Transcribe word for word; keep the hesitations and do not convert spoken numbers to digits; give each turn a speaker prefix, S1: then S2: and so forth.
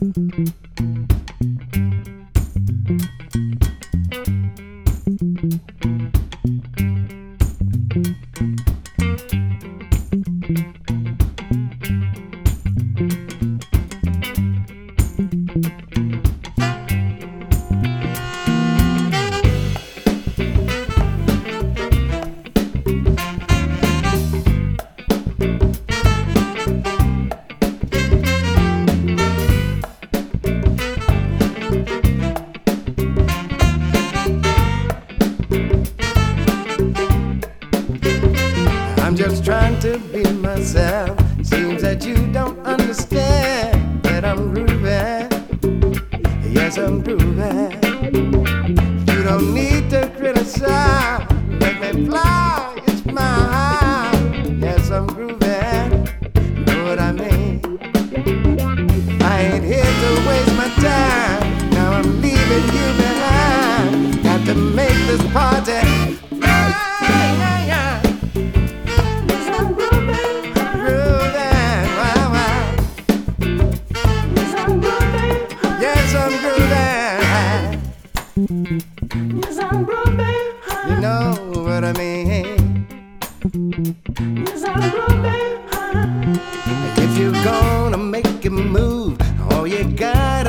S1: I'm just trying to be myself. Seems that you don't understand that I'm groovy. Yes, I'm groovy. You don't need to criticize. Let me fly, it's mine. Yes, I'm groovy. Know what I mean? I ain't here to waste my time. Now I'm leaving you behind. Got to make this party.
S2: Yes, I'm groovy.
S1: You know what I mean?
S2: Yes, I'm groovy.
S1: If you're gonna make a move, all you gotta